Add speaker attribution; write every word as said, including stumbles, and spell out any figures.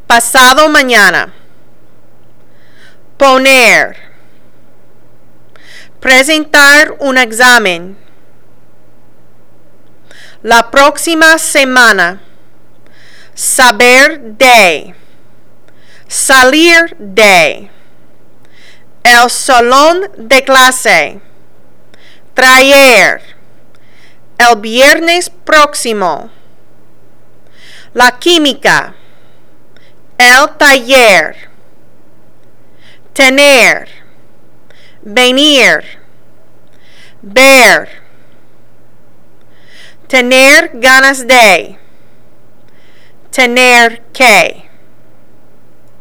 Speaker 1: pasado mañana, poner, presentar un examen, la próxima semana, saber de, salir de, el salón de clase, traer, el viernes próximo, la química, el taller, tener, venir, ver, tener ganas de, tener que.